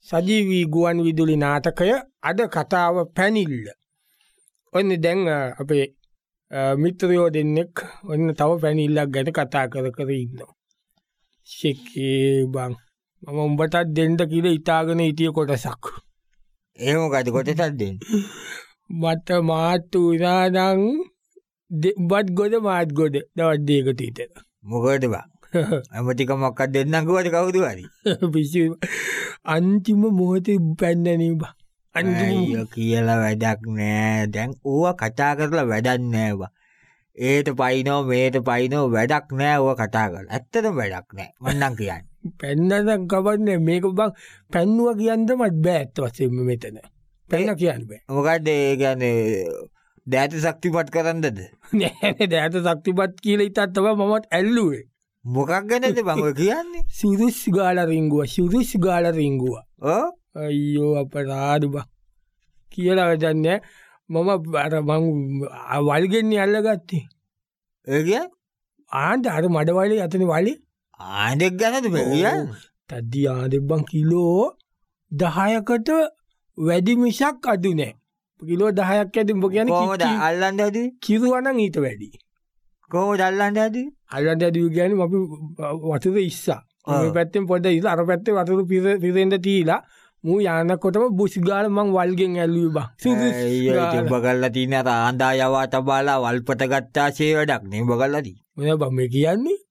සජීවී ගුවන් විදුලි නාටකය අද කතාව පැනිල්ල. ඔන්න දැන් අපේ මිත්‍රයෝ දෙන්නෙක් ඔන්න තව පැනිල්ලක් ගැන කතා කර ඉන්නවා. ශෙකේ බං මම උඹටත් දෙන්න කියලා ඉතාගෙන හිටිය කොටසක්. ඒ මොකද කොටසක් දෙන්න? මට මාත් උනානම් උඹත් ගොඩ මාත් ගොඩ දවස් දෙකකට විතර. මොකද බං? අමතිකමක් දෙන්නම් කිව්වද කවුද හරි? පිස්සු අන්තිම මොහොතේ පැන්නනේ බං. අයියෝ කියලා වැඩක් නෑ. දැන් ඕවා කතා කරලා වැඩක් නෑ බං. ඒට පයින්නෝ මේට පයින්නෝ වැඩක් නෑ ඕවා කතා කරලා. ඇත්තටම වැඩක් නෑ. මම නම් කියන්නේ. පැන්නනම් කවන්නේ මේක බං පැන්නුවා කියන්නවත් බෑ ඇත්ත වශයෙන්ම මෙතන. පැන්න කියන්න බෑ. මොකද ඒ කියන්නේ දෑත ශක්තිමත් කරන්නද? නෑ දෑත ශක්තිමත් කියලා ඉතත් තමයි මමත් ඇල්ලුවේ. මොකක් ගැනද බං ඔය කියන්නේ? සුදුස් ගාලා රිංගුවා. ඔව් අයියෝ අපරාධ බං. කියලා වැඩන්නේ මම අර මං වල්ගෙන්නේ අල්ලගත්තේ. ඒ කියන්නේ ආන්ද අර මඩවලේ යතනේ වලේ ආන්දෙක් ගැනද මේ කියන්නේ? තද්දි ආන්දෙක් බං කිලෝ 10කට වැඩි මිසක් අඩු නෑ. කිලෝ 10ක් ඇති උඹ කියන්නේ කොහොමද අල්ලන්නේ හැදුවේ? කිරුවනම් ඊට වැඩි. කොහොමද අල්ලන්නේ හැදුවේ? අල්ලන්නේ හැදුවේ කියන්නේ අපි වතුර ඉස්සා. මේ පැත්තෙන් පොඩ්ඩක් ඉස්සා අර පැත්තේ වතුර පිරෙන්න තීලා මූ යනකොටම බුස් ගාලා මං වල්ගෙන් ඇල්ලුවේ බං. සුදුස් ගාලා. උඹ ගල්ලා තියෙන අර ආන්දා යවා තබාලා වල්පත ගත්තාසේ වැඩක් නේ උඹ ගල්ලා තියෙන්නේ. මොනවා බං මේ කියන්නේ?